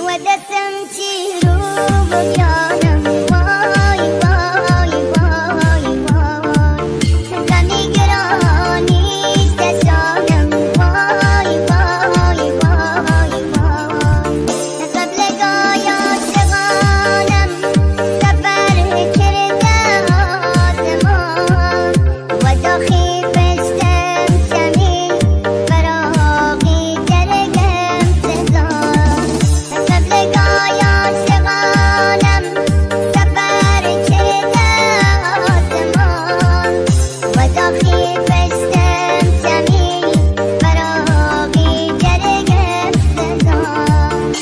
دستم چی رو بگیرم وای وای وای وای غمی گرانیش دستانم وای وای وای وای قبل گایا شغانم سفر کرده آسمان و داخل پشتم شمی فراغی درگم سزان قبل گایا شغانم سفر کرده آسمان و داخل پشتم شمی فراغی درگم سزان